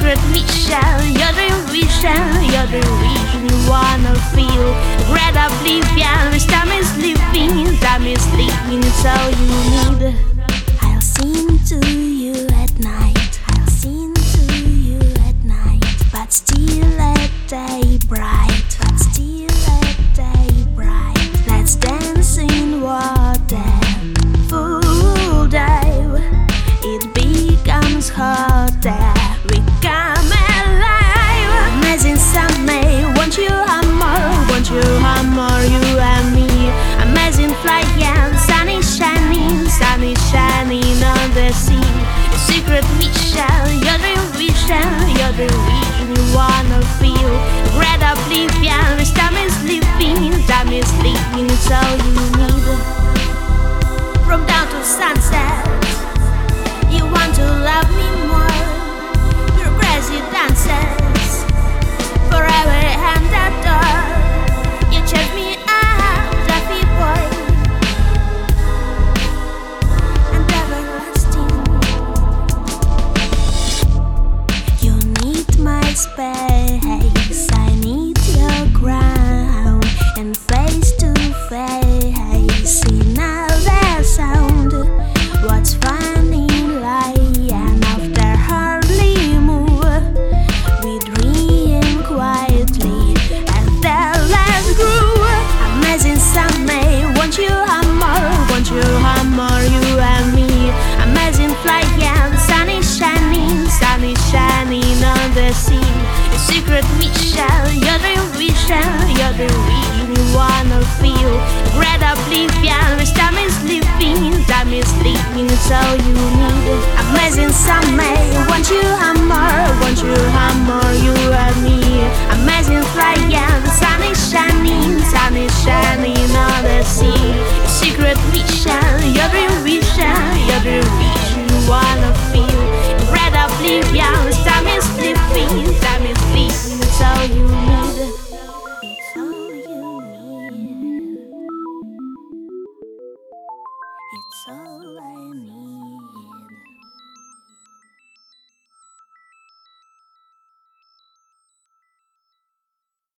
secret mission, your dream vision, your dream vision you wanna feel. Great oblivion, which time is sleeping, it's all you need. I'll sing to you at night, I'll sing to you at night, but still let day bright, but still let day bright. Let's dance in water, full dive, it becomes hotter, we come alive. Amazing summer, won't you hammer, you and me. Amazing flight, yeah, sun is shining on the sea. Your secret mission, your dream vision, you wanna feel. Great oblivion, which time is sleeping, it's all you need. From dawn to sunset, you want to love me more. Your crazy dances, forever and that door. You chase me out, fluffy boy, and everlasting. You need my space, I need your ground, and face to face in other sound. What's fun in lying after hardly move? We dream quietly and then let's groove. Amazing summer, won't you hammer, you and me. Amazing flight, yeah, the sun is shining on the sea. Your secret mission, your dream vision, you wanna feel. Great oblivion, which time is sleeping, it's all you need. Amazing summer, won't you hammer, you and me. Amazing flight, yeah, the sun is shining